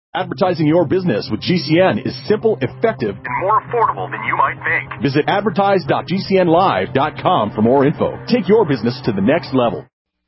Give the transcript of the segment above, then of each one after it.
Advertising your business with GCN is simple, effective, and more affordable than you might think. Visit advertise.gcnlive.com for more info. Take your business to the next level.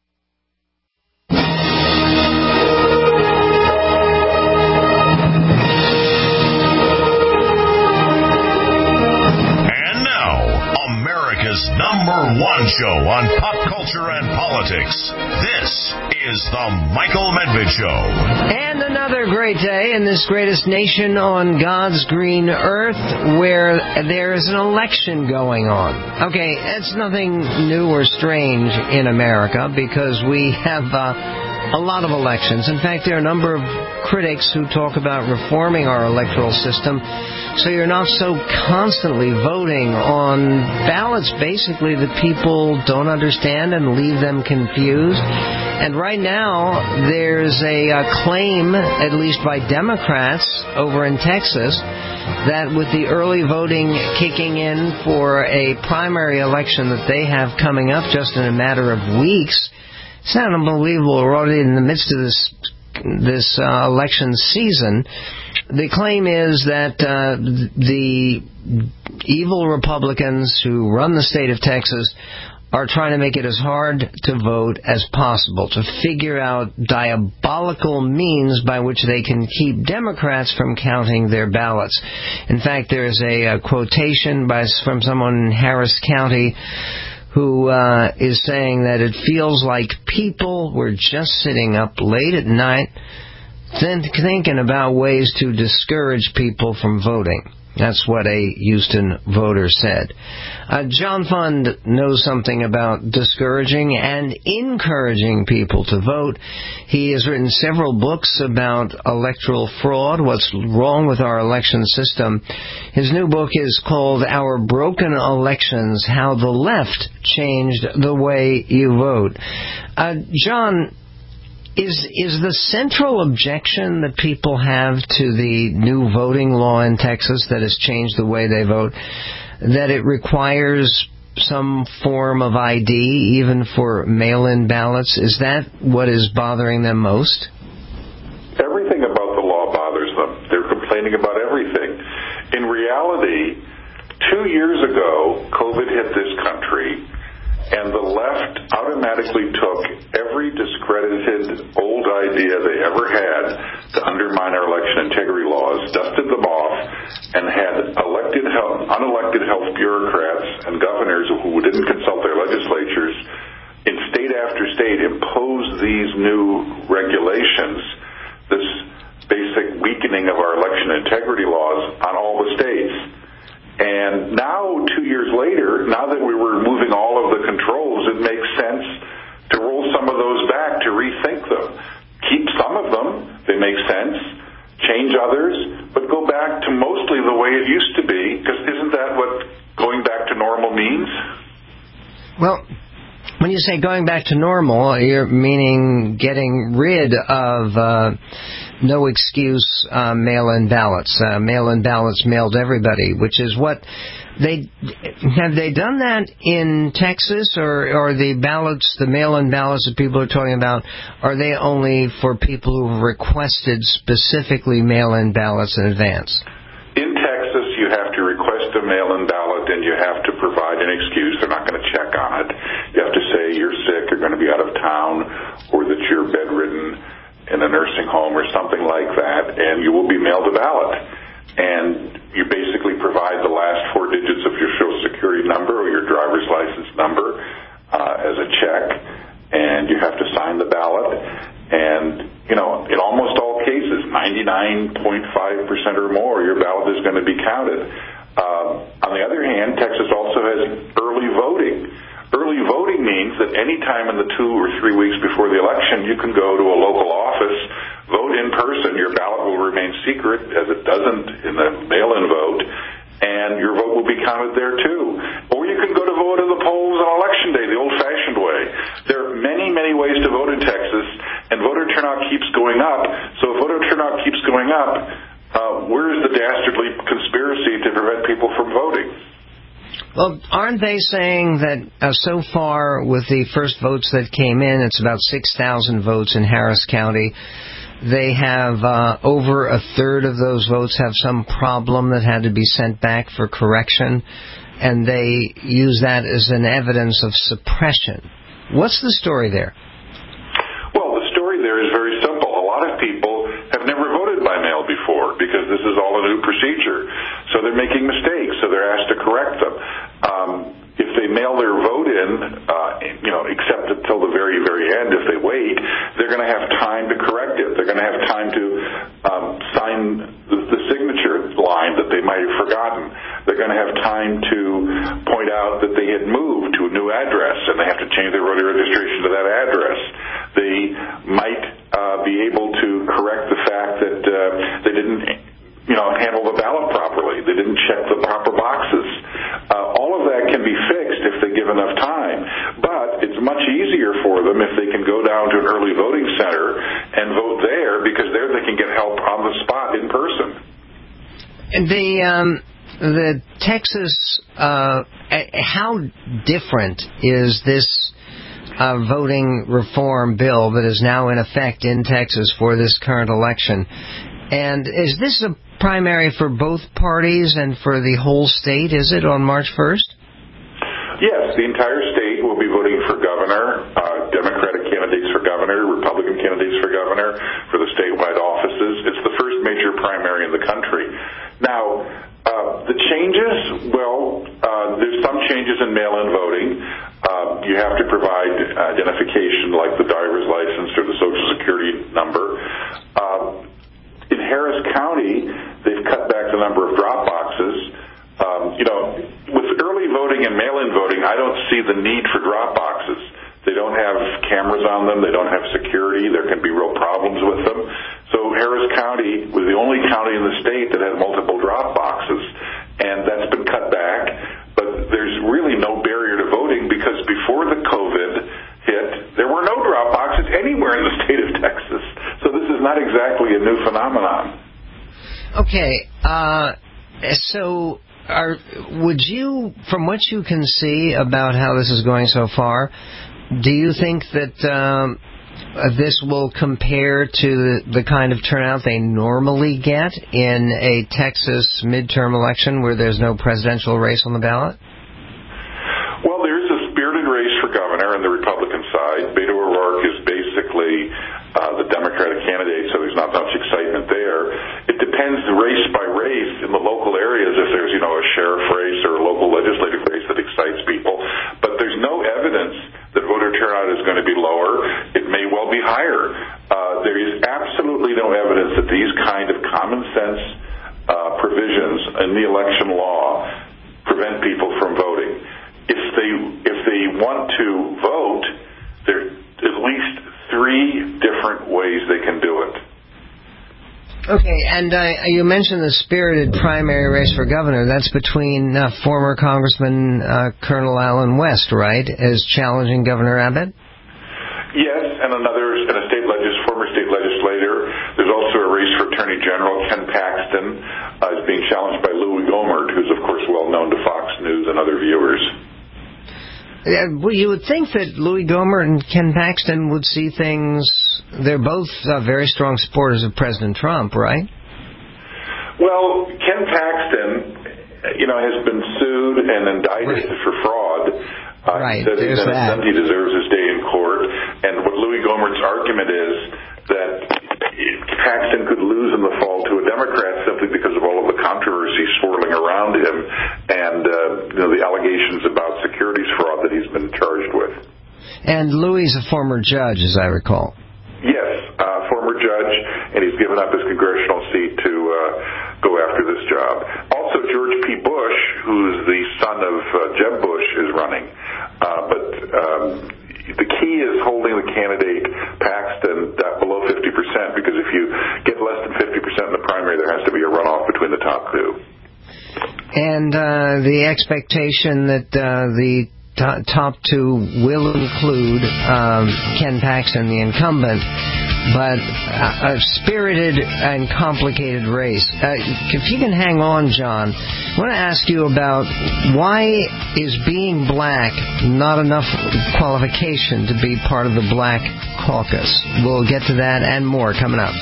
And now, America's #1 show on pop culture and politics. This is The Michael Medved Show. And another great day in this greatest nation on God's green earth where there is an election going on. Okay, it's nothing new or strange in America because we have a lot of elections. In fact, there are a number of critics who talk about reforming our electoral system so you're not so constantly voting on ballots basically that people don't understand and leave them confused. And right now, there's a claim, at least by Democrats over in Texas, that with the early voting kicking in for a primary election that they have coming up just in a matter of weeks, it's not unbelievable. We're already in the midst of this election season. The claim is that the evil Republicans who run the state of Texas are trying to make it as hard to vote as possible, to figure out diabolical means by which they can keep Democrats from counting their ballots. In fact, there's a quotation from someone in Harris County who is saying that it feels like people were just sitting up late at night thinking about ways to discourage people from voting. That's what a Houston voter said. John Fund knows something about discouraging and encouraging people to vote. He has written several books about electoral fraud, what's wrong with our election system. His new book is called Our Broken Elections, How the Left Changed the Way You Vote. John, Is the central objection that people have to the new voting law in Texas that has changed the way they vote, that it requires some form of ID even for mail-in ballots? Is that what is bothering them most? Everything about the law bothers them. They're complaining about everything. In reality, 2 years ago, COVID hit this country, and the left automatically took every discredited old idea they ever had to undermine our election integrity laws, dusted them off, and had unelected health bureaucrats and governors who didn't consult their legislatures in state after state impose these new regulations, this basic weakening of our election integrity laws on all the states. And now, 2 years later, now that we were removing all of the controls, it makes sense to roll some of those back, to rethink them. Keep some of them, they make sense, change others, but go back to mostly the way it used to be, because isn't that what going back to normal means? Well, when you say going back to normal, you're meaning getting rid of no excuse mail-in ballots. Mail-in ballots mailed to everybody, which is what have they done that in Texas, or the ballots, the mail-in ballots that people are talking about, are they only for people who have requested specifically mail-in ballots in advance? In Texas, you have to request a mail-in ballot, and you have to provide an excuse. They're not going to check on it. You have to say you're sick, you're going to be out of town, or that you're bedridden in a nursing home or something like that, and you will be mailed a ballot. And you basically provide the last 4 digits of your Social Security number or your driver's license number as a check, and you have to sign the ballot. And, in almost all cases, 99.5% or more, your ballot is going to be counted. On the other hand, Texas also has early voting. Early voting means that any time in the 2 or 3 weeks before the election, you can go to a local office, vote in person. Your ballot will remain secret, as it doesn't in the mail-in vote, and your vote will be counted there too. Or you can go to vote at the polls on Election Day, the old-fashioned way. There are many, many ways to vote in Texas, and voter turnout keeps going up. So if voter turnout keeps going up, where is the dastardly conspiracy to prevent people from voting? Well, aren't they saying that so far with the first votes that came in, it's about 6,000 votes in Harris County, they have over a third of those votes have some problem that had to be sent back for correction, and they use that as an evidence of suppression. What's the story there? Well, the story there is very simple. A lot of people have never voted by mail before because this is all a new procedure. So they're making mistakes, so they're asked to correct them. If they mail their vote in, except until the very, very end, if they wait, they're going to have time to correct it. They're going to have time to sign the signature line that they might have forgotten. They're going to have time to point out that they had moved to a new address and they have to change their voter registration to that address. They might be able to correct the fact that they didn't handle the ballot properly. They didn't check the proper boxes. All of that can be fixed if they give enough time. But it's much easier for them if they can go down to an early voting center and vote there, because there they can get help on the spot in person. The Texas, how different is this voting reform bill that is now in effect in Texas for this current election? And is this a primary for both parties and for the whole state? Is it on March 1st? Yes, the entire state will be voting for governor, Democratic candidates for governor, Republican candidates for governor, for the statewide offices. It's the first major primary in the country. Now, the changes, there's some changes in mail-in voting. You have to provide identification like the driver's license or the Social Security number. In Harris County, they've cut back the number of drop boxes. With early voting and mail-in voting, I don't see the need for drop boxes. They don't have cameras on them. They don't have security. There can be real problems with them. So Harris County was the only county in the state that had multiple drop boxes, and that's been cut back. But there's really no barrier to voting, because before the COVID hit, there were no drop boxes anywhere in the state of Texas. So this is not exactly a new phenomenon. Okay, would you, from what you can see about how this is going so far, do you think that this will compare to the kind of turnout they normally get in a Texas midterm election where there's no presidential race on the ballot? Well, there's a spirited race for governor on the Republican side. Beto O'Rourke is basically the Democratic candidate, so there's not much excitement there. It depends race by race in the local areas if there's, a sheriff race or a local legislative race that excites people. But there's no evidence that voter turnout is going to be lower. It may well be higher. There is absolutely no evidence that these kind of common sense provisions in the election law prevent people from voting. If they want to vote, there are at least 3 different ways they can do it. Okay, and you mentioned the spirited primary race for governor. That's between former Congressman Colonel Allen West, right, as challenging Governor Abbott? Yes, and former state legislator. There's also a race for Attorney General. Ken Paxton is being challenged by Louis Gohmert, who's, of course, well known to Fox News and other viewers. Well, you would think that Louis Gohmert and Ken Paxton would see things. They're both very strong supporters of President Trump, right? Well, Ken Paxton, has been sued and indicted for fraud. Right, he says he's innocent. He deserves his day in court. And what Louis Gohmert's argument is that Paxton could lose in the fall to a Democrat simply because of all of the controversy swirling around him and the allegations about securities fraud that he's been charged with. And Louis is a former judge, as I recall. Yes, former judge, and he's given up his congressional seat to go after this job. Also, George P. Bush, who's the son of Jeb Bush, is running. But the key is holding the candidate Paxton below 50%, because if you get less than 50% in the primary, there has to be a runoff between the top 2. And the expectation that the top 2 will include Ken Paxton, the incumbent. but a spirited and complicated race. If you can hang on, John, I want to ask you about why is being black not enough qualification to be part of the Black Caucus. We'll get to that and more coming up.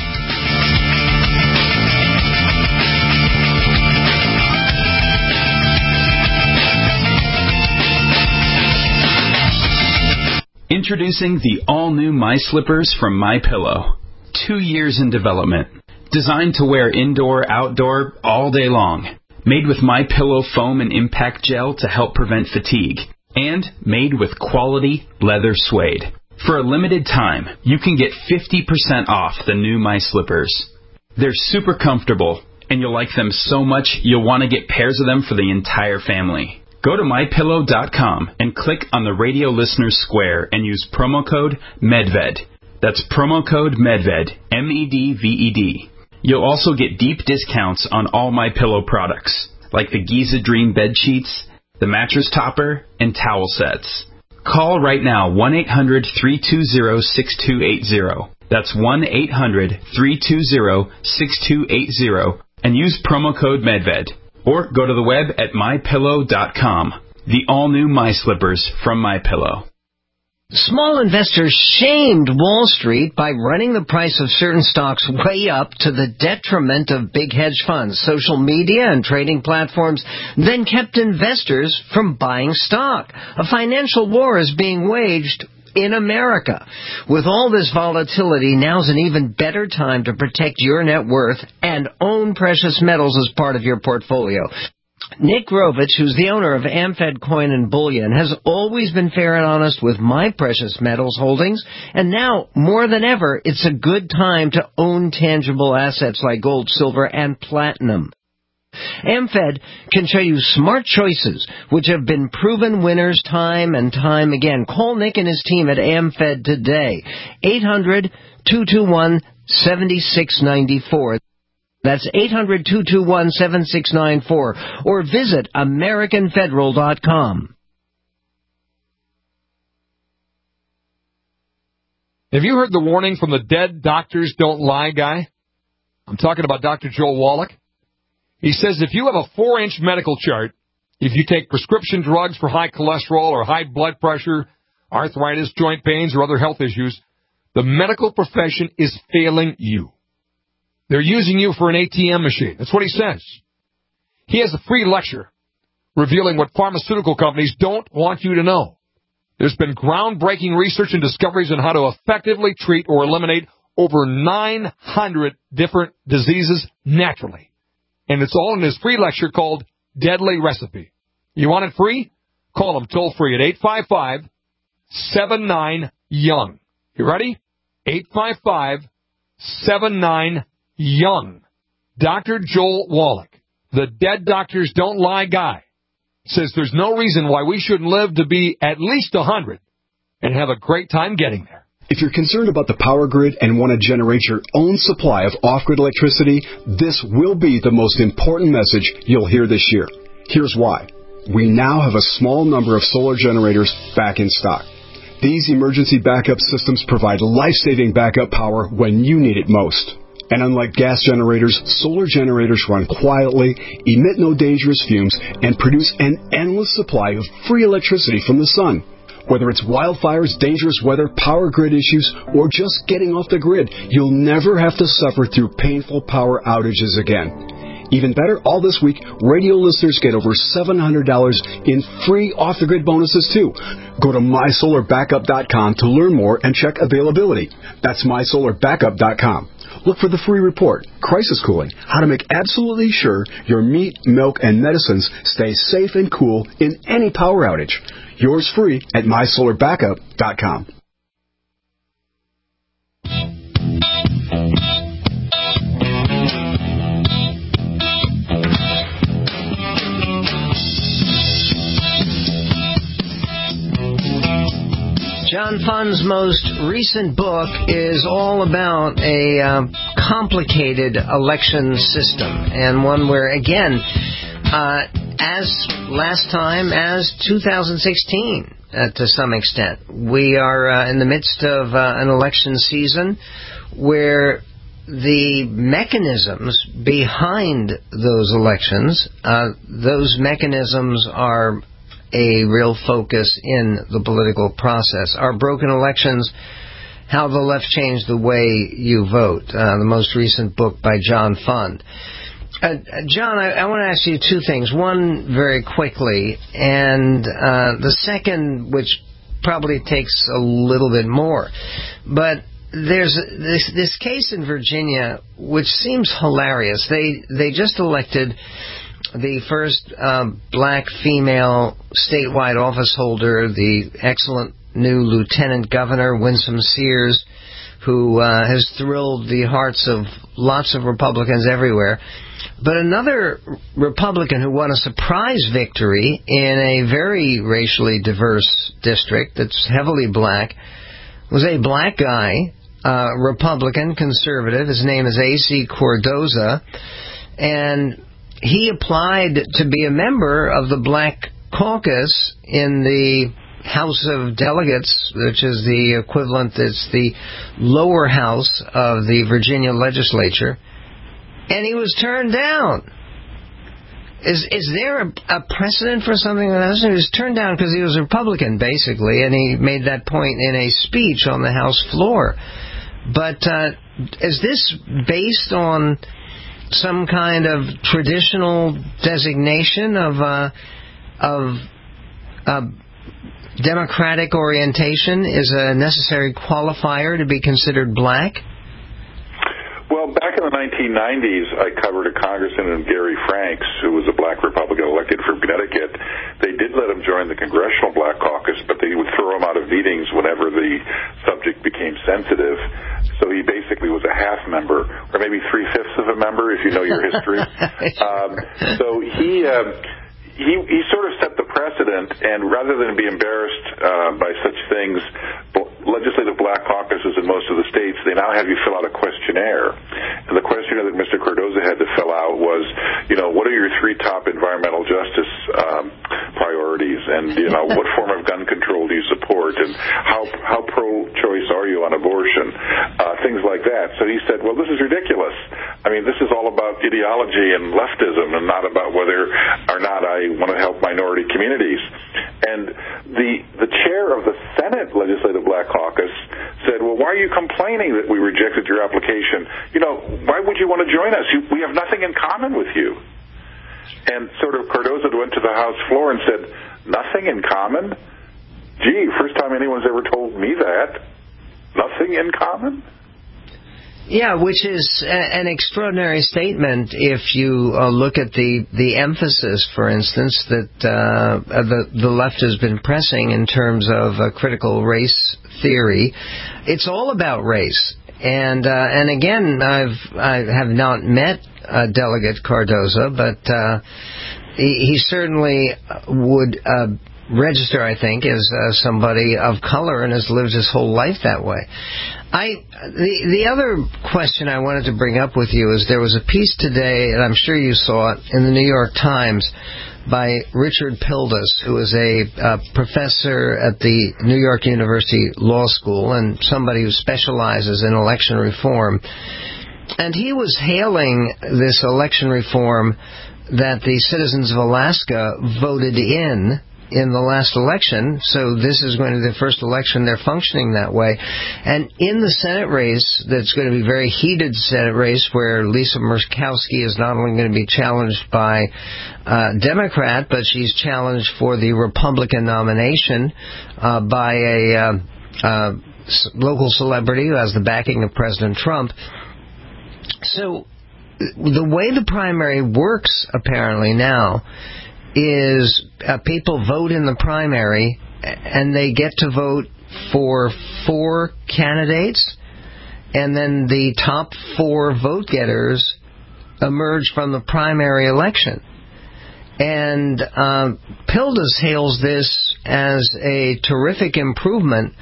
Introducing the all-new My Slippers from MyPillow. 2 years in development. Designed to wear indoor, outdoor, all day long. Made with MyPillow foam and impact gel to help prevent fatigue. And made with quality leather suede. For a limited time, you can get 50% off the new My Slippers. They're super comfortable, and you'll like them so much you'll want to get pairs of them for the entire family. Go to MyPillow.com and click on the radio listeners square and use promo code MEDVED. That's promo code MEDVED, MEDVED. You'll also get deep discounts on all MyPillow products, like the Giza Dream bed sheets, the mattress topper, and towel sets. Call right now, 1-800-320-6280. That's 1-800-320-6280, and use promo code MEDVED. Or go to the web at MyPillow.com. The all-new My Slippers from MyPillow. Small investors shamed Wall Street by running the price of certain stocks way up to the detriment of big hedge funds. Social media and trading platforms then kept investors from buying stock. A financial war is being waged in America. With all this volatility, now's an even better time to protect your net worth and own precious metals as part of your portfolio. Nick Rovich, who's the owner of AmFed Coin and Bullion, has always been fair and honest with my precious metals holdings, and now, more than ever, it's a good time to own tangible assets like gold, silver, and platinum. AmFed can show you smart choices which have been proven winners time and time again. Call Nick and his team at AmFed today. 800-221-7694. That's 800-221-7694. Or visit AmericanFederal.com. Have you heard the warning from the Dead Doctors Don't Lie guy? I'm talking about Dr. Joel Wallach. He says if you have a 4-inch medical chart, if you take prescription drugs for high cholesterol or high blood pressure, arthritis, joint pains, or other health issues, the medical profession is failing you. They're using you for an ATM machine. That's what he says. He has a free lecture revealing what pharmaceutical companies don't want you to know. There's been groundbreaking research and discoveries on how to effectively treat or eliminate over 900 different diseases naturally. And it's all in his free lecture called Deadly Recipe. You want it free? Call him toll free at 855-79-YOUNG. You ready? 855-79-YOUNG. Dr. Joel Wallach, the Dead Doctors Don't Lie guy, says there's no reason why we shouldn't live to be at least 100 and have a great time getting there. If you're concerned about the power grid and want to generate your own supply of off-grid electricity, this will be the most important message you'll hear this year. Here's why. We now have a small number of solar generators back in stock. These emergency backup systems provide life-saving backup power when you need it most. And unlike gas generators, solar generators run quietly, emit no dangerous fumes, and produce an endless supply of free electricity from the sun. Whether it's wildfires, dangerous weather, power grid issues, or just getting off the grid, you'll never have to suffer through painful power outages again. Even better, all this week, radio listeners get over $700 in free off-the-grid bonuses, too. Go to MySolarBackup.com to learn more and check availability. That's MySolarBackup.com. Look for the free report, Crisis Cooling, how to make absolutely sure your meat, milk, and medicines stay safe and cool in any power outage. Yours free at MySolarBackup.com. John Fund's most recent book is all about a complicated election system, and one where, again, as last time, as 2016 to some extent, we are in the midst of an election season where the mechanisms behind those elections, those mechanisms are a real focus in the political process. Are broken elections how the left changed the way you vote? The most recent book by John Fund. John, I want to ask you two things. One, very quickly, and the second, which probably takes a little bit more. But there's this case in Virginia which seems hilarious. They just elected the first black female statewide office holder, the excellent new Lieutenant Governor Winsome Sears, who has thrilled the hearts of lots of Republicans everywhere. But another Republican who won a surprise victory in a very racially diverse district that's heavily black was a black guy, Republican, conservative. His name is A.C. Cardoza, and he applied to be a member of the Black Caucus in the House of Delegates, which is the equivalent, it's the lower house of the Virginia legislature, and he was turned down. Is there a precedent for something like that? He was turned down because he was a Republican, basically, and he made that point in a speech on the House floor. But is this based on some kind of traditional designation of Democratic orientation is a necessary qualifier to be considered black? Well, back in the 1990s, I covered a congressman named Gary Franks, who was a black Republican elected from Connecticut. They did let him join the Congressional Black Caucus, but they would throw him out of meetings whenever the subject became sensitive. So he basically was a half member, or maybe 3/5 of a member, if you know your history. So he sort of set the precedent, and rather than be embarrassed by such things, legislative black caucuses in most of the states, they now have you fill out a questionnaire. And the questionnaire that Mr. Cardoza had to fill out was, what are your 3 top environmental justice priorities? And, what form of gun control do you support? And how pro-choice are you on abortion? Things like that. So he said, well, this is ridiculous. I mean, this is all about ideology and leftism and not about whether or not I want to help minority communities. And the chair of the Senate Legislative Black Caucus said, well, why are you complaining that we rejected your application? Why would you want to join us? We have nothing in common with you. And sort of Cardoza went to the House floor and said, nothing in common? Gee, first time anyone's ever told me that. Nothing in common? Yeah, which is an extraordinary statement if you look at the emphasis, for instance, that the left has been pressing in terms of critical race theory. It's all about race. And again, I have not met Delegate Cardoza, but he certainly would register, I think, as somebody of color and has lived his whole life that way. The other question I wanted to bring up with you is there was a piece today, and I'm sure you saw it, in the New York Times by Richard Pildes, who is a professor at the New York University Law School and somebody who specializes in election reform. And he was hailing this election reform that the citizens of Alaska voted in the last election, so this is going to be the first election they're functioning that way. And in the Senate race, that's going to be a very heated Senate race where Lisa Murkowski is not only going to be challenged by Democrat, but she's challenged for the Republican nomination by a local celebrity who has the backing of President Trump. So the way the primary works apparently now is people vote in the primary and they get to vote for 4 candidates, and then the top 4 vote getters emerge from the primary election. And Pildes hails this as a terrific improvement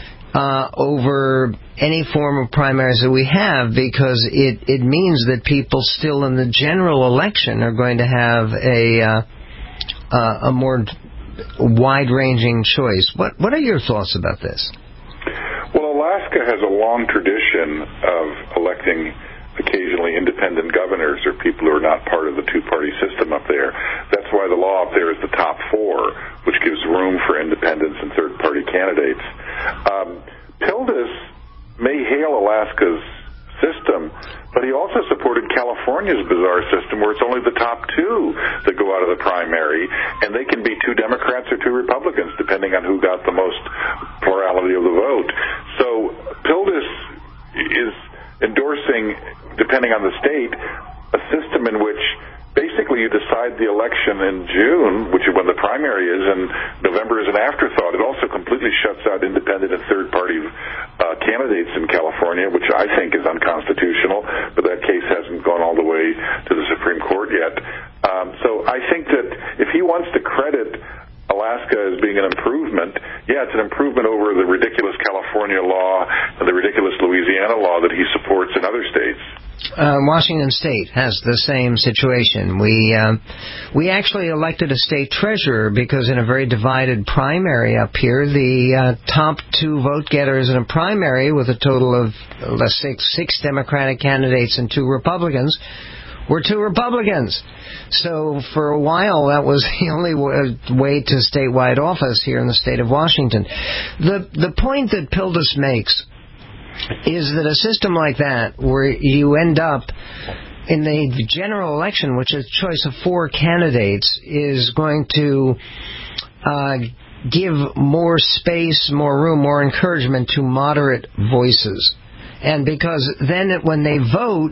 over any form of primaries that we have, because it means that people still in the general election are going to have a more wide-ranging choice. What are your thoughts about this? Well, Alaska Alaska has a long tradition of electing occasionally independent governors or people who are not part of the two-party system up there. That's why the law up there is the top four, which gives room for independents and third-party candidates. Pildes may hail Alaska's system, but he also supported California's bizarre system where it's only the top two that go out of the primary, and they can be two Democrats or two Republicans, depending on who got the most plurality of the vote. So Pildes is endorsing, depending on the state, a system in which basically you decide the election in June, which is when the primary is, and November is an afterthought. It also completely shuts out independent and third-party candidates in California, which I think is unconstitutional, but that case hasn't gone all the way to the Supreme Court yet. So I think that if he wants to credit Alaska as being an improvement, yeah, it's an improvement over the ridiculous California law and the ridiculous Louisiana law that he supports in other states. Washington State has the same situation. We actually elected a state treasurer because in a very divided primary up here, the top two vote getters in a primary with a total of six Democratic candidates and two Republicans were two Republicans. So for a while, that was the only way to statewide office here in the state of Washington. The point that Pildes makes is that a system like that, where you end up in the general election, which is a choice of four candidates, is going to give more space, more room, more encouragement to moderate voices. And because then when they vote,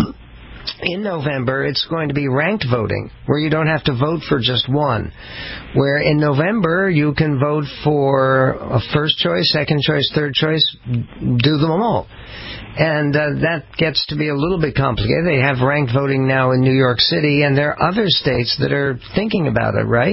in November, it's going to be ranked voting, where you don't have to vote for just one. Where in November, you can vote for a first choice, second choice, third choice, do them all. And that gets to be a little bit complicated. They have ranked voting now in New York City, and there are other states that are thinking about it, right?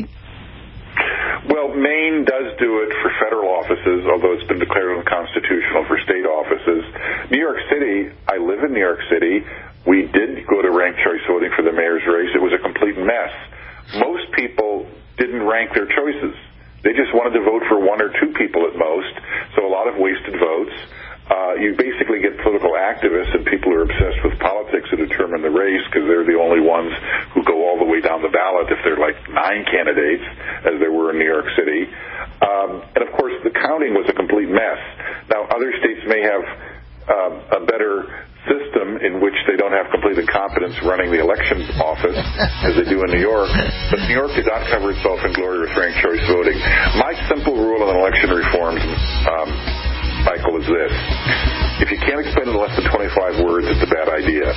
Well, Maine does do it for federal offices, although it's been declared unconstitutional for state offices. New York City, I live in New York City. We did go to ranked choice voting for the mayor's race. It was a complete mess. Most people didn't rank their choices. They just wanted to vote for one or two people at most, so a lot of wasted votes. You basically get political activists and people who are obsessed with politics to determine the race because they're the only ones who go all the way down the ballot if there are like 9 candidates, as there were in New York City. And, of course, the counting was a complete mess. Now, other states may have a better system in which they don't have complete incompetence running the election office as they do in New York, but New York did not cover itself in glory with ranked choice voting. My simple rule on election reforms, Michael, is this. If you can't explain it in less than 25 words, it's a bad idea.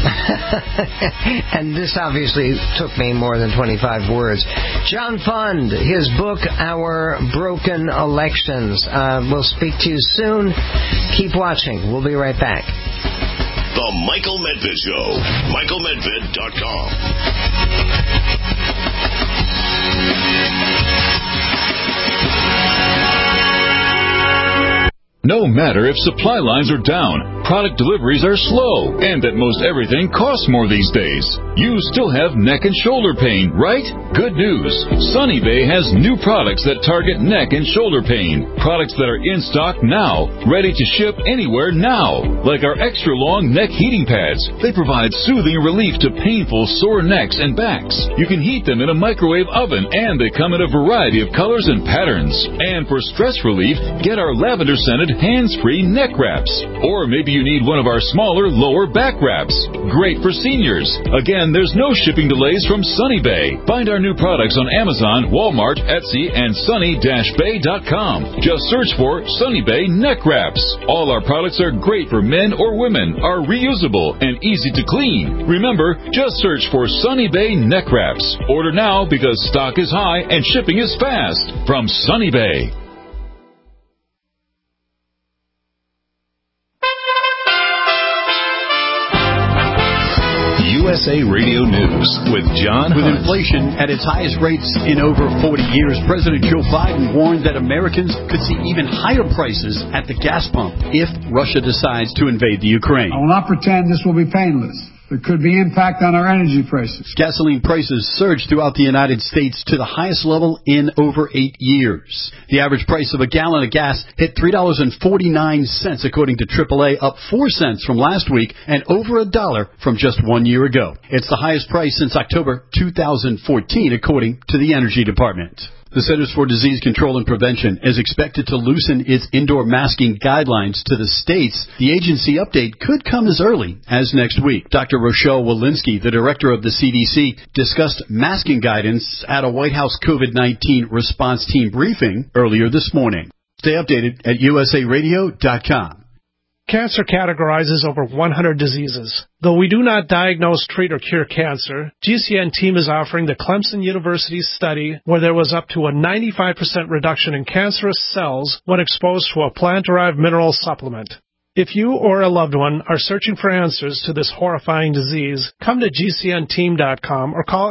And this obviously took me more than 25 words. John Fund, his book, Our Broken Elections. We'll speak to you soon. Keep watching. We'll be right back. The Michael Medved Show. MichaelMedved.com. No matter if supply lines are down, product deliveries are slow, and that most everything costs more these days, you still have neck and shoulder pain, right? Good news. Sunny Bay has new products that target neck and shoulder pain. Products that are in stock now, ready to ship anywhere now. Like our extra long neck heating pads. They provide soothing relief to painful sore necks and backs. You can heat them in a microwave oven, and they come in a variety of colors and patterns. And for stress relief, get our lavender-scented hands-free neck wraps. Or maybe you need one of our smaller lower back wraps. Great for seniors. Again, there's no shipping delays from Sunny Bay. Find our new products on Amazon, Walmart, Etsy, and sunny-bay.com. Just search for Sunny Bay neck wraps. All our products are great for men or women, are reusable, and easy to clean. Remember, just search for Sunny Bay neck wraps. Order now because stock is high and shipping is fast. From Sunny Bay. USA Radio News with John Hunt. With inflation at its highest rates in over 40 years, President Joe Biden warned that Americans could see even higher prices at the gas pump if Russia decides to invade the Ukraine. I will not pretend this will be painless. There could be impact on our energy prices. Gasoline prices surged throughout the United States to the highest level in over 8 years. The average price of a gallon of gas hit $3.49, according to AAA, up 4 cents from last week and over $1 from just 1 year ago. It's the highest price since October 2014, according to the Energy Department. The Centers for Disease Control and Prevention is expected to loosen its indoor masking guidelines to the states. The agency update could come as early as next week. Dr. Rochelle Walensky, the director of the CDC, discussed masking guidance at a White House COVID-19 response team briefing earlier this morning. Stay updated at usaradio.com. Cancer categorizes over 100 diseases. Though we do not diagnose, treat, or cure cancer, GCN team is offering the Clemson University study where there was up to a 95% reduction in cancerous cells when exposed to a plant-derived mineral supplement. If you or a loved one are searching for answers to this horrifying disease, come to GCNteam.com or call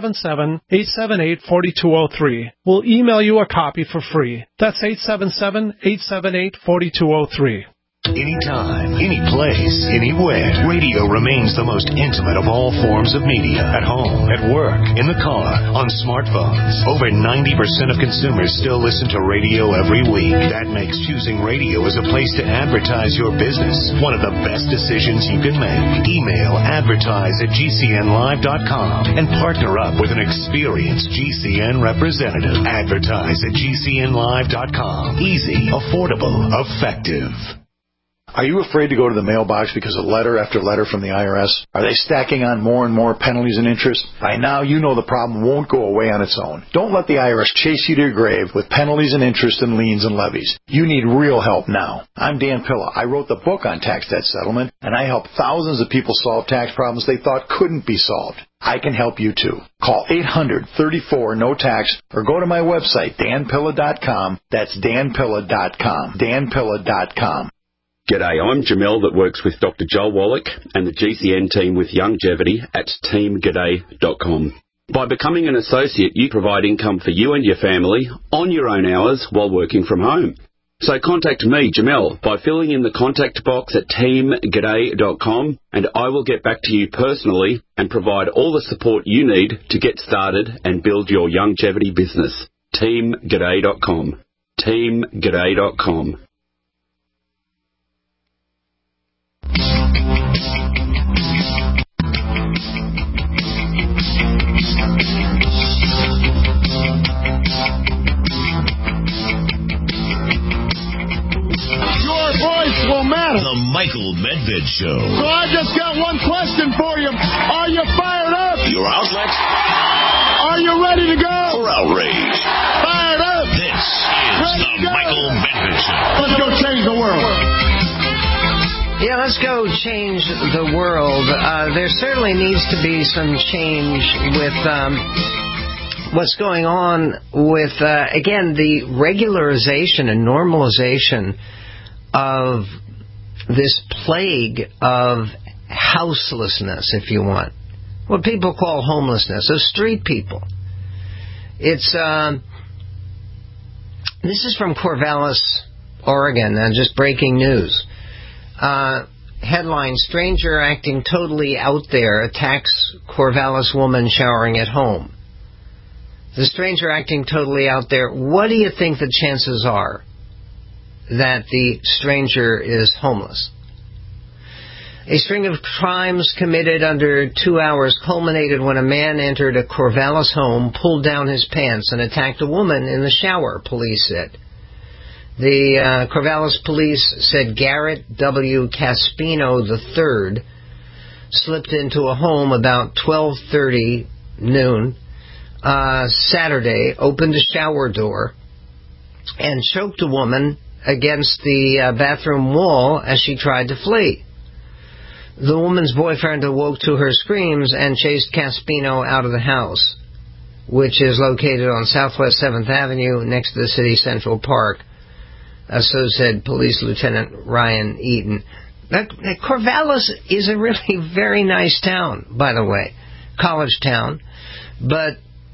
877-878-4203. We'll email you a copy for free. That's 877-878-4203. Anytime, any place, anywhere, radio remains the most intimate of all forms of media. At home, at work, in the car, on smartphones. Over 90% of consumers still listen to radio every week. That makes choosing radio as a place to advertise your business one of the best decisions you can make. Email advertise@gcnlive.com and partner up with an experienced GCN representative. Advertise@gcnlive.com. Easy, affordable, effective. Are you afraid to go to the mailbox because of letter after letter from the IRS? Are they stacking on more and more penalties and interest? By now, you know the problem won't go away on its own. Don't let the IRS chase you to your grave with penalties and interest and liens and levies. You need real help now. I'm Dan Pilla. I wrote the book on tax debt settlement, and I help thousands of people solve tax problems they thought couldn't be solved. I can help you too. Call 800-34-NO-TAX or go to my website, danpilla.com. That's danpilla.com. danpilla.com. G'day, I'm Jamel that works with Dr. Joel Wallach and the GCN team with Longevity at teamg'day.com. By becoming an associate, you provide income for you and your family on your own hours while working from home. So contact me, Jamel, by filling in the contact box at teamg'day.com and I will get back to you personally and provide all the support you need to get started and build your longevity business. teamg'day.com. teamg'day.com. Will matter. The Michael Medved Show. So I just got one question for you. Are you fired up? Your outlet. Are you ready to go? For outrage. Fired up. This is the Michael Medved Show. Let's go change the world. Yeah, let's go change the world. There certainly needs to be some change with what's going on with, again, the regularization and normalization of this plague of houselessness, if you want. What people call homelessness, of street people. It's, this is from Corvallis, Oregon, just breaking news. Headline, stranger acting totally out there attacks Corvallis woman showering at home. The stranger acting totally out there, what do you think the chances are that the stranger is homeless? A string of crimes committed under 2 hours culminated when a man entered a Corvallis home, pulled down his pants, and attacked a woman in the shower, police said. The Corvallis police said Garrett W. Caspino III slipped into a home about 12:30 noon Saturday, opened a shower door, and choked a woman against the bathroom wall as she tried to flee. The woman's boyfriend awoke to her screams and chased Caspino out of the house, which is located on Southwest 7th Avenue next to the City Central Park. So said Police Lieutenant Ryan Eaton. Corvallis is a really very nice town, by the way, college town, but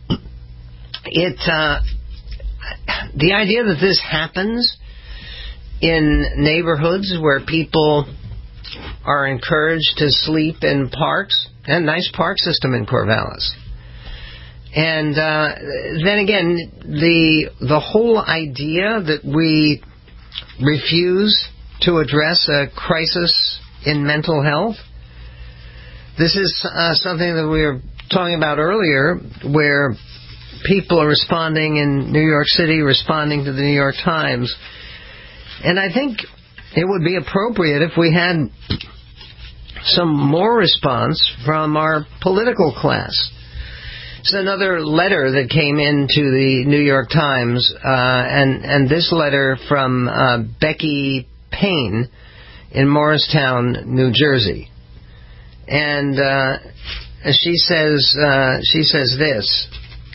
the idea that this happens in neighborhoods where people are encouraged to sleep in parks, and nice park system in Corvallis. And then again, the whole idea that we refuse to address a crisis in mental health, this is something that we were talking about earlier, where people are responding in New York City, responding to the New York Times. And I think it would be appropriate if we had some more response from our political class. It's another letter that came into the New York Times, and this letter from Becky Payne in Morristown, New Jersey. And she says this,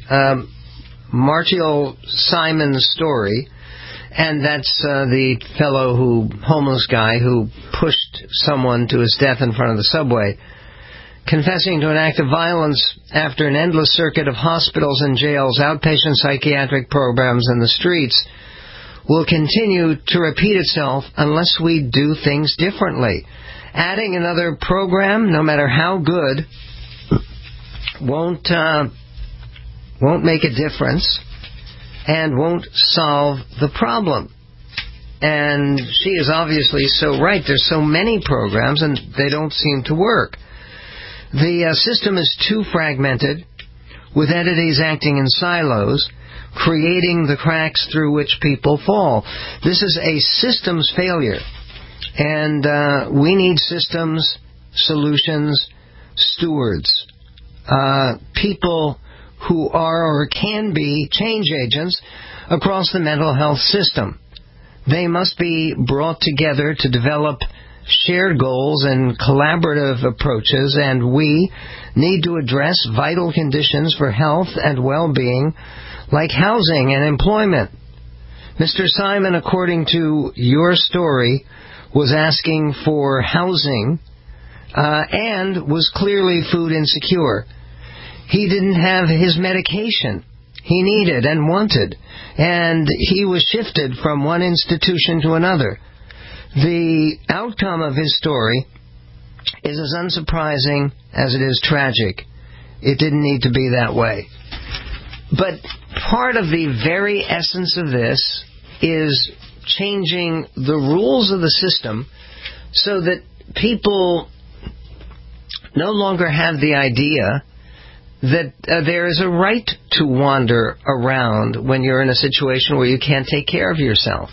Martial Simon's story, and that's the homeless guy who pushed someone to his death in front of the subway, confessing to an act of violence after an endless circuit of hospitals and jails, outpatient psychiatric programs, and the streets, will continue to repeat itself unless we do things differently. Adding another program, no matter how good, won't make a difference and won't solve the problem. And she is obviously so right. There's so many programs and they don't seem to work. The system is too fragmented, with entities acting in silos, creating the cracks through which people fall. This is a systems failure. And we need systems, solutions, stewards, people who are or can be change agents across the mental health system. They must be brought together to develop shared goals and collaborative approaches, and we need to address vital conditions for health and well-being, like housing and employment. Mr. Simon, according to your story, was asking for housing and was clearly food insecure. He didn't have his medication he needed and wanted, and he was shifted from one institution to another. The outcome of his story is as unsurprising as it is tragic. It didn't need to be that way. But part of the very essence of this is changing the rules of the system so that people no longer have the idea that there is a right to wander around when you're in a situation where you can't take care of yourself.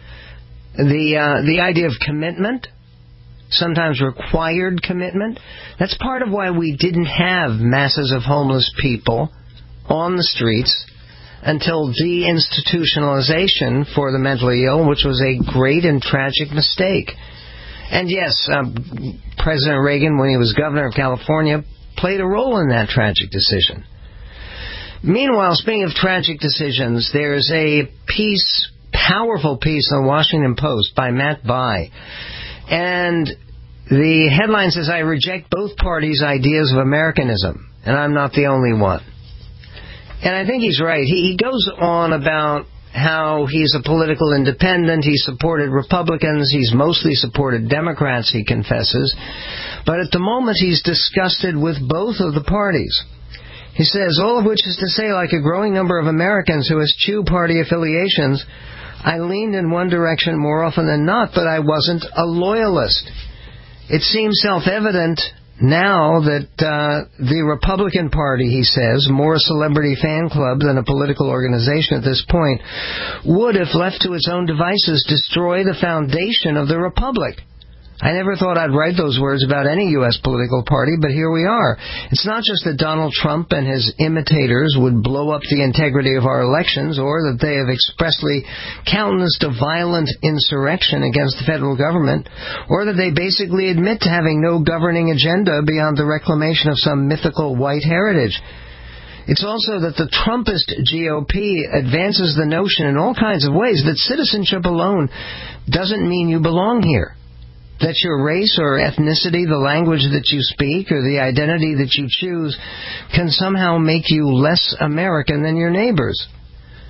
The idea of commitment, sometimes required commitment, that's part of why we didn't have masses of homeless people on the streets until deinstitutionalization for the mentally ill, which was a great and tragic mistake. And yes, President Reagan, when he was governor of California, played a role in that tragic decision. Meanwhile, speaking of tragic decisions, there's a powerful piece on the Washington Post by Matt Bai. And the headline says, "I reject both parties' ideas of Americanism, and I'm not the only one." And I think he's right. He goes on about how he's a political independent, he supported Republicans, he's mostly supported Democrats, he confesses. But at the moment he's disgusted with both of the parties. He says, all of which is to say, like a growing number of Americans who eschew party affiliations, I leaned in one direction more often than not, but I wasn't a loyalist. It seems self-evident now that the Republican Party, he says, more a celebrity fan club than a political organization at this point, would, if left to its own devices, destroy the foundation of the Republic. I never thought I'd write those words about any U.S. political party, but here we are. It's not just that Donald Trump and his imitators would blow up the integrity of our elections, or that they have expressly countenanced a violent insurrection against the federal government, or that they basically admit to having no governing agenda beyond the reclamation of some mythical white heritage. It's also that the Trumpist GOP advances the notion in all kinds of ways that citizenship alone doesn't mean you belong here. That your race or ethnicity, the language that you speak, or the identity that you choose can somehow make you less American than your neighbors.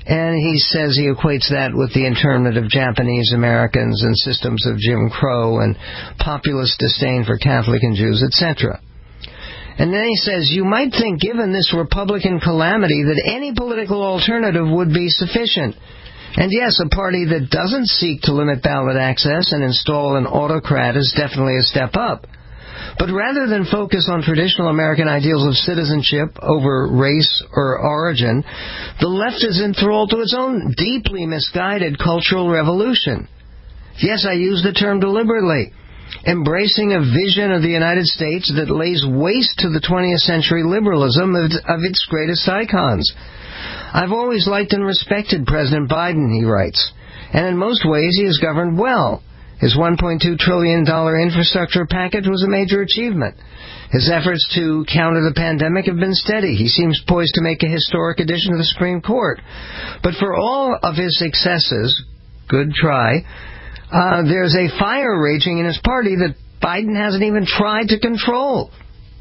And he says he equates that with the internment of Japanese Americans and systems of Jim Crow and populist disdain for Catholic and Jews, etc. And then he says, you might think, given this Republican calamity, that any political alternative would be sufficient. And yes, a party that doesn't seek to limit ballot access and install an autocrat is definitely a step up. But rather than focus on traditional American ideals of citizenship over race or origin, the left is enthralled to its own deeply misguided cultural revolution. Yes, I use the term deliberately. Embracing a vision of the United States that lays waste to the 20th century liberalism of its greatest icons. I've always liked and respected President Biden, he writes, and in most ways he has governed well. His $1.2 trillion infrastructure package was a major achievement. His efforts to counter the pandemic have been steady. He seems poised to make a historic addition to the Supreme Court. But for all of his successes, good try, there's a fire raging in his party that Biden hasn't even tried to control,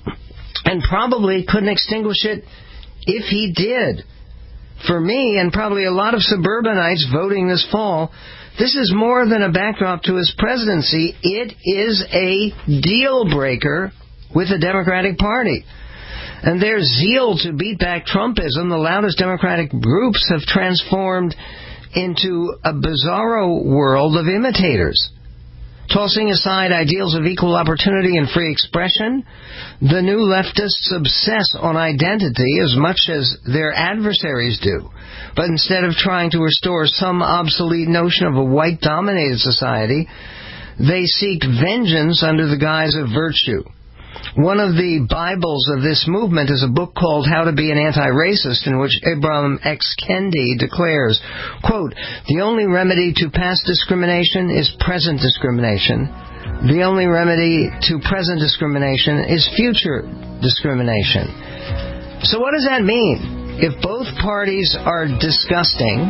and probably couldn't extinguish it if he did. For me, and probably a lot of suburbanites voting this fall, this is more than a backdrop to his presidency. It is a deal breaker with the Democratic Party. And their zeal to beat back Trumpism, the loudest Democratic groups have transformed into a bizarro world of imitators. Tossing aside ideals of equal opportunity and free expression, the new leftists obsess on identity as much as their adversaries do. But instead of trying to restore some obsolete notion of a white-dominated society, they seek vengeance under the guise of virtue. One of the Bibles of this movement is a book called How to Be an Anti-Racist, in which Ibram X. Kendi declares, quote, the only remedy to past discrimination is present discrimination. The only remedy to present discrimination is future discrimination. So what does that mean? If both parties are disgusting,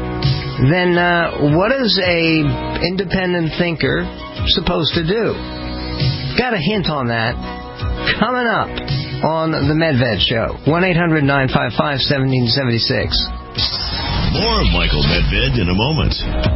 then what is a independent thinker supposed to do? Got a hint on that coming up on the Medved Show. 1-800-955-1776. More Michael Medved in a moment.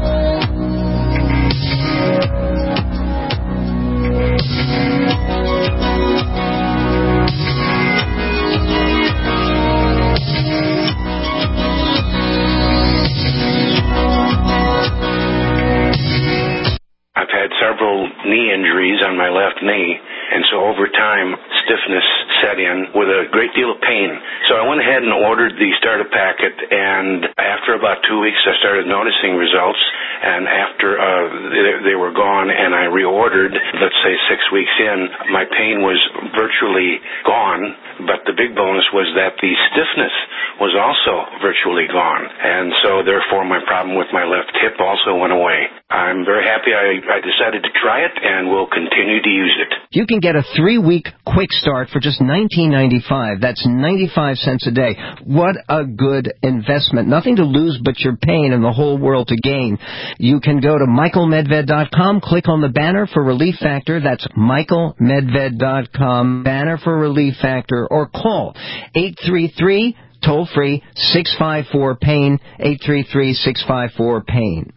I've had several knee injuries on my left knee, and so over time, stiffness set in with a great deal of pain. So I went ahead and ordered the starter packet, and after about 2 weeks, I started noticing results, and after they were gone and I reordered, let's say 6 weeks in, my pain was virtually gone, but the big bonus was that the stiffness was also virtually gone, and so therefore my problem with my left hip also went away. I'm very happy I decided to try it, and will continue to use it. You can get a 3-week quick start for just $19.95. That's 95 cents a day. What a good investment. Nothing to lose but your pain and the whole world to gain. You can go to michaelmedved.com, click on the banner for Relief Factor. That's michaelmedved.com, banner for Relief Factor, or call 833 toll-free 654-PAIN, 833-654-PAIN.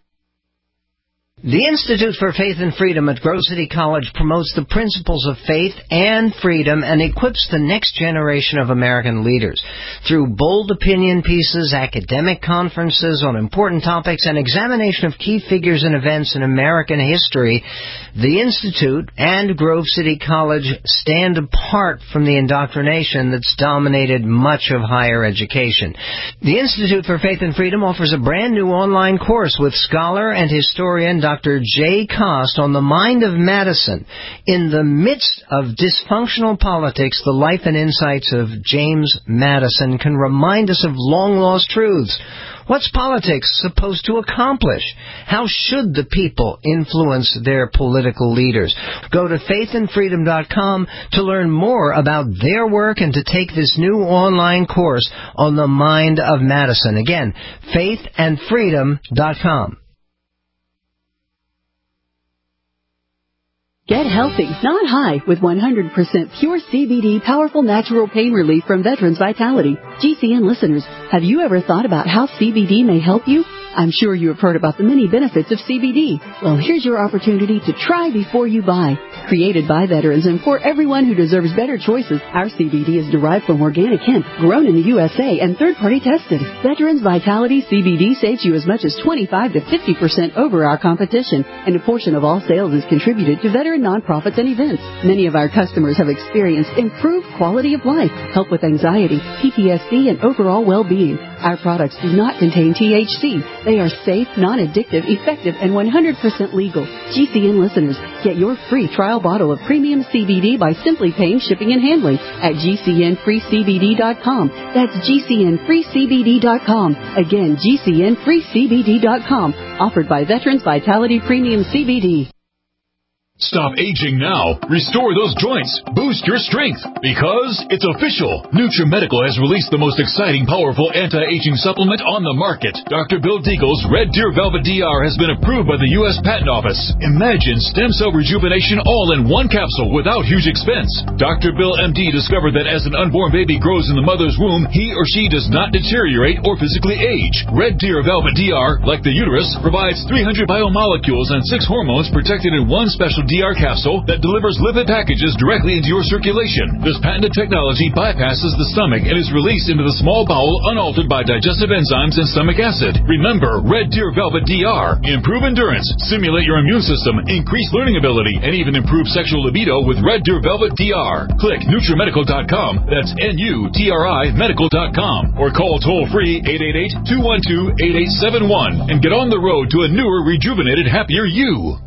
The Institute for Faith and Freedom at Grove City College promotes the principles of faith and freedom and equips the next generation of American leaders. Through bold opinion pieces, academic conferences on important topics, and examination of key figures and events in American history, the Institute and Grove City College stand apart from the indoctrination that's dominated much of higher education. The Institute for Faith and Freedom offers a brand new online course with scholar and historian Dr. Jay Cost on the mind of Madison. In the midst of dysfunctional politics, the life and insights of James Madison can remind us of long-lost truths. What's politics supposed to accomplish? How should the people influence their political leaders? Go to faithandfreedom.com to learn more about their work and to take this new online course on the mind of Madison. Again, faithandfreedom.com. Get healthy, not high, with 100% pure CBD powerful natural pain relief from Veterans Vitality. GCN listeners, have you ever thought about how CBD may help you? I'm sure you have heard about the many benefits of CBD. Well, here's your opportunity to try before you buy. Created by veterans and for everyone who deserves better choices, our CBD is derived from organic hemp, grown in the USA, and third-party tested. Veterans Vitality CBD saves you as much as 25 to 50% over our competition, and a portion of all sales is contributed to veteran nonprofits and events. Many of our customers have experienced improved quality of life, help with anxiety, PTSD, and overall well-being. Our products do not contain THC. They are safe, non-addictive, effective, and 100% legal. GCN listeners, get your free trial bottle of premium CBD by simply paying shipping and handling at GCNFreeCBD.com. That's GCNFreeCBD.com. Again, GCNFreeCBD.com. Offered by Veterans Vitality Premium CBD. Stop aging now. Restore those joints. Boost your strength. Because it's official. NutriMedical has released the most exciting, powerful anti-aging supplement on the market. Dr. Bill Deagle's Red Deer Velvet DR has been approved by the U.S. Patent Office. Imagine stem cell rejuvenation all in one capsule without huge expense. Dr. Bill MD discovered that as an unborn baby grows in the mother's womb, he or she does not deteriorate or physically age. Red Deer Velvet DR, like the uterus, provides 300 biomolecules and 6 hormones protected in one special DR capsule that delivers lipid packages directly into your circulation. This patented technology bypasses the stomach and is released into the small bowel unaltered by digestive enzymes and stomach acid. Remember, Red Deer Velvet DR. Improve endurance, stimulate your immune system, increase learning ability, and even improve sexual libido with Red Deer Velvet DR. Click NutriMedical.com, that's NUTRI Medical.com, or call toll-free 888-212-8871 and get on the road to a newer, rejuvenated, happier you.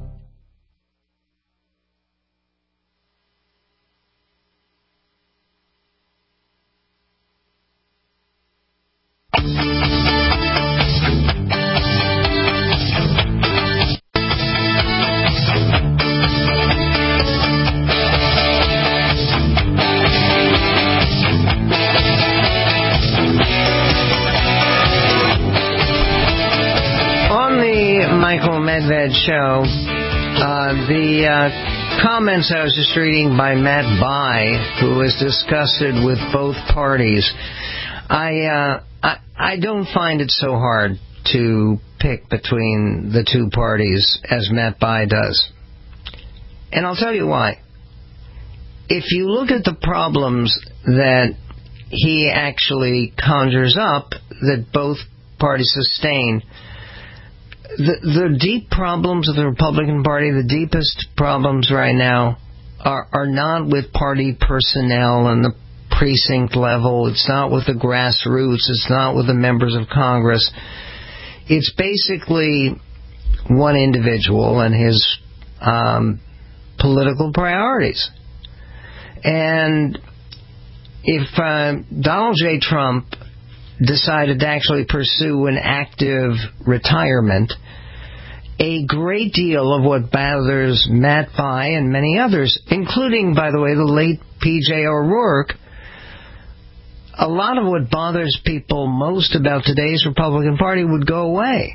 Show. The comments I was just reading by Matt Bai, who is disgusted with both parties. I don't find it so hard to pick between the two parties as Matt Bai does. And I'll tell you why. If you look at the problems that he actually conjures up that both parties sustain, the deep problems of the Republican Party, the deepest problems right now, are not with party personnel and the precinct level. It's not with the grassroots. It's not with the members of Congress. It's basically one individual and his political priorities. And if Donald J. Trump decided to actually pursue an active retirement, a great deal of what bothers Matt Bai and many others, including, by the way, the late P.J. O'Rourke, a lot of what bothers people most about today's Republican Party would go away.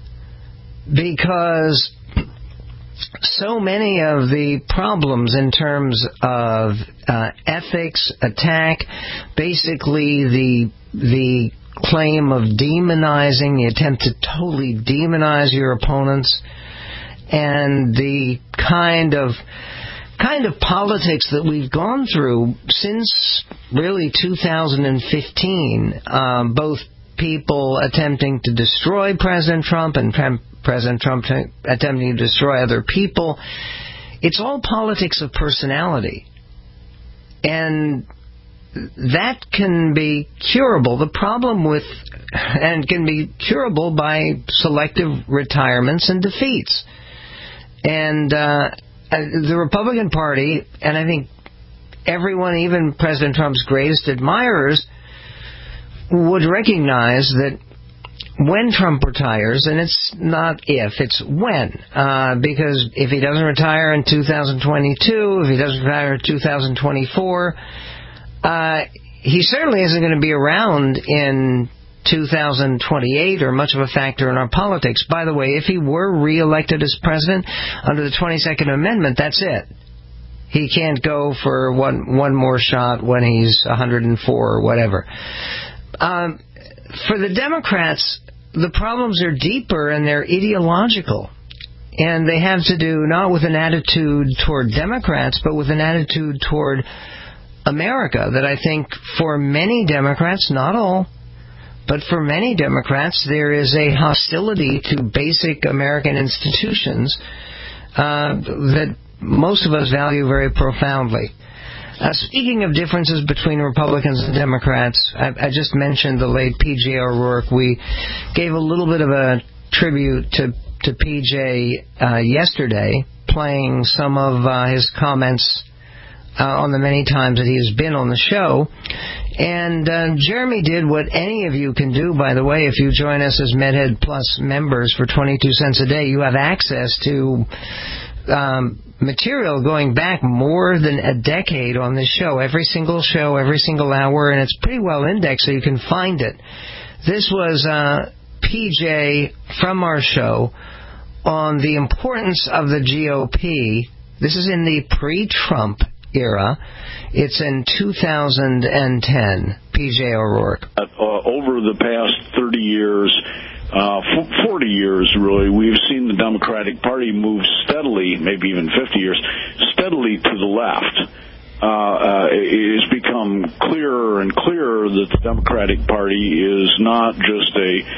Because so many of the problems in terms of ethics, attack, basically the claim of demonizing, the attempt to totally demonize your opponents, and the kind of politics that we've gone through since really 2015, both people attempting to destroy President Trump and President Trump attempting to destroy other people. It's all politics of personality. And that can be curable. The problem with, and can be curable by selective retirements and defeats. And the Republican Party, and I think everyone, even President Trump's greatest admirers, would recognize that when Trump retires, and it's not if, it's when, because if he doesn't retire in 2022, if he doesn't retire in 2024, he certainly isn't going to be around in 2028 are much of a factor in our politics. By the way, if he were reelected as president under the 22nd Amendment, that's it. He can't go for one more shot when he's 104 or whatever. For the Democrats, the problems are deeper and they're ideological. And they have to do not with an attitude toward Democrats, but with an attitude toward America that I think for many Democrats, not all, but for many Democrats, there is a hostility to basic American institutions that most of us value very profoundly. Speaking of differences between Republicans and Democrats, I just mentioned the late P.J. O'Rourke. We gave a little bit of a tribute to P.J. Yesterday, playing some of his comments on the many times that he has been on the show. And Jeremy did what any of you can do, by the way. If you join us as MedHead Plus members for 22 cents a day, you have access to material going back more than a decade on this show. Every single show, every single hour, and it's pretty well indexed so you can find it. This was PJ from our show on the importance of the GOP. This is in the pre-Trump era. It's in 2010. PJ O'Rourke. Over the past 30 years, 40 years really, we've seen the Democratic Party move steadily, maybe even 50 years, steadily to the left. It has become clearer and clearer that the Democratic Party is not just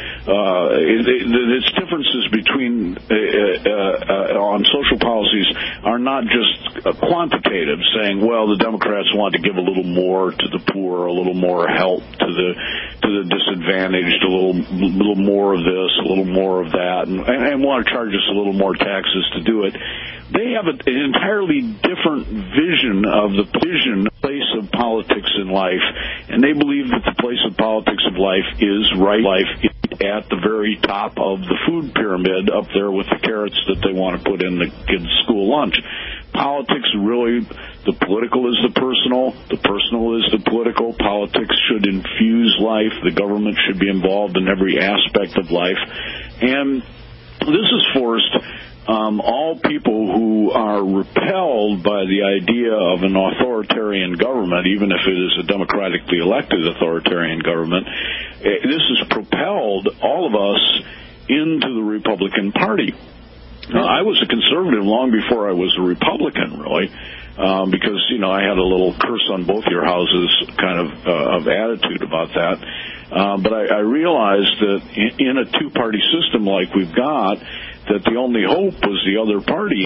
its differences between on social policies are not just quantitative, saying, well, the Democrats want to give a little more to the poor, a little more help to the disadvantaged, a little more of this, a little more of that, and want to charge us a little more taxes to do it. They have an entirely different vision of the place of politics in life, and they believe that the place of politics of life is at the very top of the food pyramid, up there with the carrots that they want to put in the kids' school lunch. Politics really, the political is the personal is the political. Politics should infuse life. The government should be involved in every aspect of life. And this has forced all people who are repelled by the idea of an authoritarian government, even if it is a democratically elected authoritarian government, this has propelled all of us into the Republican Party. I was a conservative long before I was a Republican, really, because, I had a little curse on both your houses kind of attitude about that. But I realized that in a two-party system like we've got, that the only hope was the other party.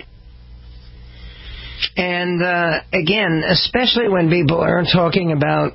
And again, especially when people are talking about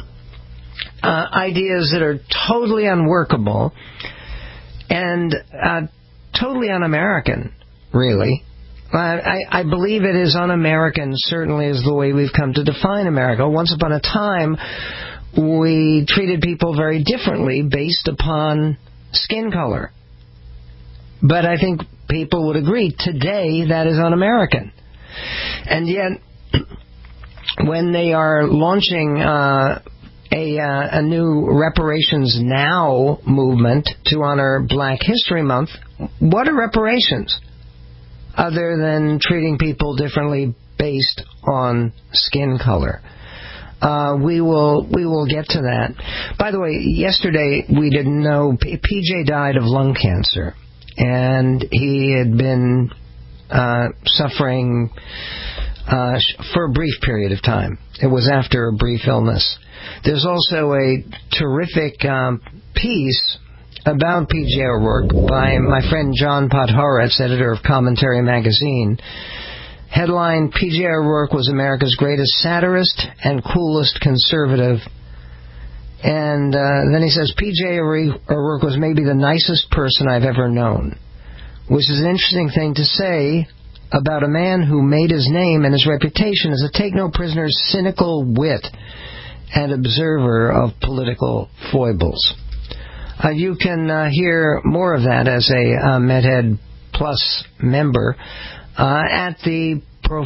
ideas that are totally unworkable and totally un-American, really. I believe it is un-American, certainly is the way we've come to define America. Once upon a time, we treated people very differently based upon skin color. But I think people would agree today that is un-American. And yet, when they are launching a new Reparations Now movement to honor Black History Month, what are reparations other than treating people differently based on skin color? We will get to that. By the way, yesterday we didn't know PJ died of lung cancer. And he had been suffering for a brief period of time. It was after a brief illness. There's also a terrific piece about P.J. O'Rourke by my friend John Podhoretz, editor of Commentary Magazine. Headline, P.J. O'Rourke was America's greatest satirist and coolest conservative. And then he says, P.J. O'Rourke was maybe the nicest person I've ever known, which is an interesting thing to say about a man who made his name and his reputation as a take-no-prisoner's cynical wit and observer of political foibles. You can hear more of that as a MedHead Plus member at the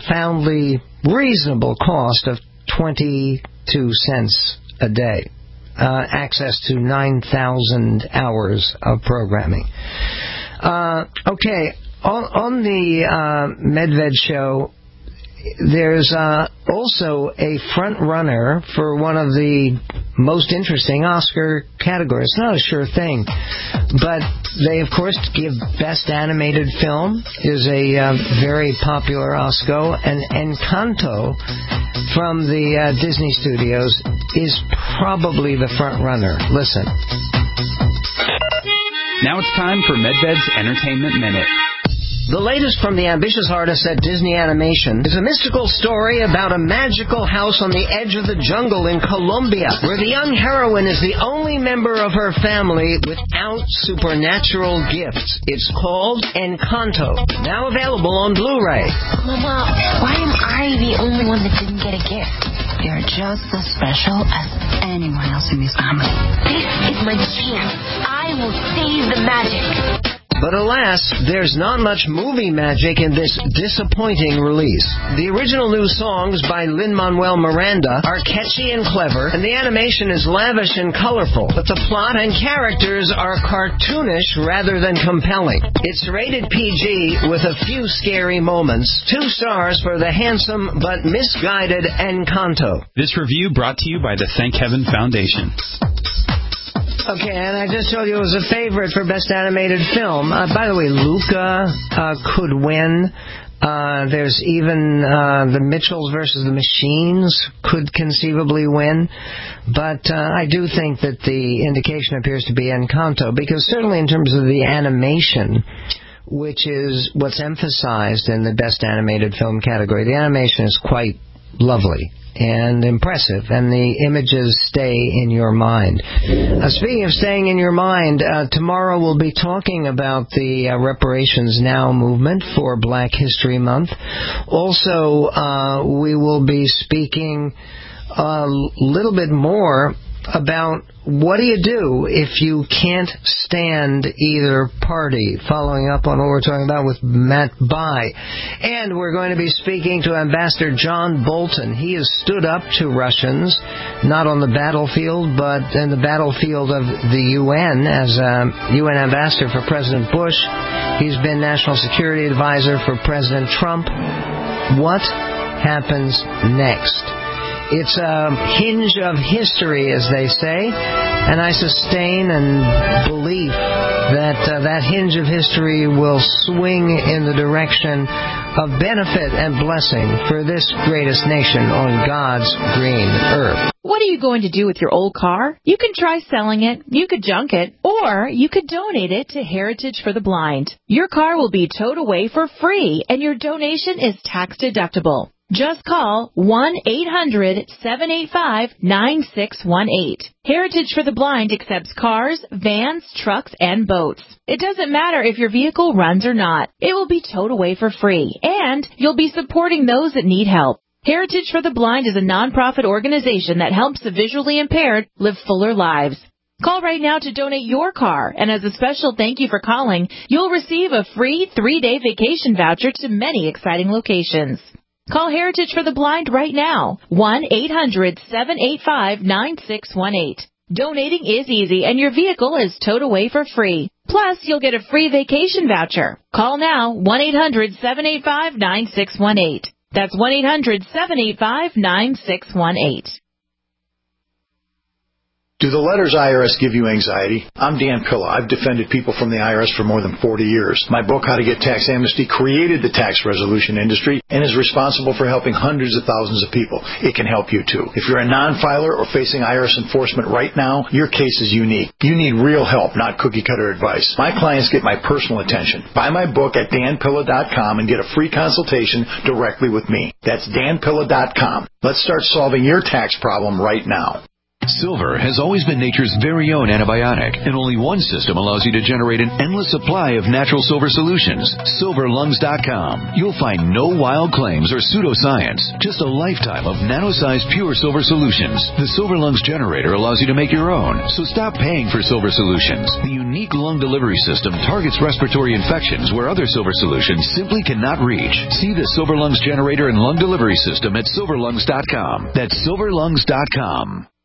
profoundly reasonable cost of 22 cents a day. access to 9,000 hours of programming. Okay, on the MedVed show, there's also a front runner for one of the most interesting Oscar categories. It's not a sure thing, but they, of course, give Best Animated Film is a very popular Oscar, and Encanto from the Disney Studios is probably the front runner. Listen. Now it's time for MedVed's Entertainment Minute. The latest from the ambitious artists at Disney Animation is a mystical story about a magical house on the edge of the jungle in Colombia, where the young heroine is the only member of her family without supernatural gifts. It's called Encanto, now available on Blu-ray. Mama, why am I the only one that didn't get a gift? You're just as special as anyone else in this family. This is my chance. I will save the magic. But alas, there's not much movie magic in this disappointing release. The original new songs by Lin-Manuel Miranda are catchy and clever, and the animation is lavish and colorful, but the plot and characters are cartoonish rather than compelling. It's rated PG with a few scary moments. 2 stars for the handsome but misguided Encanto. This review brought to you by the Thank Heaven Foundation. Okay, and I just told you it was a favorite for Best Animated Film. By the way, Luca could win. There's even the Mitchells versus the Machines could conceivably win. But I do think that the indication appears to be Encanto, because certainly in terms of the animation, which is what's emphasized in the Best Animated Film category, the animation is quite lovely and impressive, and the images stay in your mind. Speaking of staying in your mind, tomorrow we'll be talking about the Reparations Now movement for Black History Month. Also, we will be speaking a little bit more about what do you do if you can't stand either party, following up on what we're talking about with Matt Bai. And we're going to be speaking to Ambassador John Bolton. He has stood up to Russians, not on the battlefield, but in the battlefield of the UN as a UN ambassador for President Bush. He's been National Security Advisor for President Trump. What happens next? It's a hinge of history, as they say, and I sustain and believe that that hinge of history will swing in the direction of benefit and blessing for this greatest nation on God's green earth. What are you going to do with your old car? You can try selling it, you could junk it, or you could donate it to Heritage for the Blind. Your car will be towed away for free, and your donation is tax deductible. Just call 1-800-785-9618. Heritage for the Blind accepts cars, vans, trucks, and boats. It doesn't matter if your vehicle runs or not. It will be towed away for free, and you'll be supporting those that need help. Heritage for the Blind is a nonprofit organization that helps the visually impaired live fuller lives. Call right now to donate your car, and as a special thank you for calling, you'll receive a free 3-day vacation voucher to many exciting locations. Call Heritage for the Blind right now, 1-800-785-9618. Donating is easy, and your vehicle is towed away for free. Plus, you'll get a free vacation voucher. Call now, 1-800-785-9618. That's 1-800-785-9618. Do the letters IRS give you anxiety? I'm Dan Pilla. I've defended people from the IRS for more than 40 years. My book, How to Get Tax Amnesty, created the tax resolution industry and is responsible for helping hundreds of thousands of people. It can help you, too. If you're a non-filer or facing IRS enforcement right now, your case is unique. You need real help, not cookie-cutter advice. My clients get my personal attention. Buy my book at danpilla.com and get a free consultation directly with me. That's danpilla.com. Let's start solving your tax problem right now. Silver has always been nature's very own antibiotic, and only one system allows you to generate an endless supply of natural silver solutions. SilverLungs.com. You'll find no wild claims or pseudoscience, just a lifetime of nano-sized pure silver solutions. The Silver Lungs generator allows you to make your own, so stop paying for silver solutions. The unique lung delivery system targets respiratory infections where other silver solutions simply cannot reach. See the Silver Lungs generator and lung delivery system at SilverLungs.com. That's SilverLungs.com.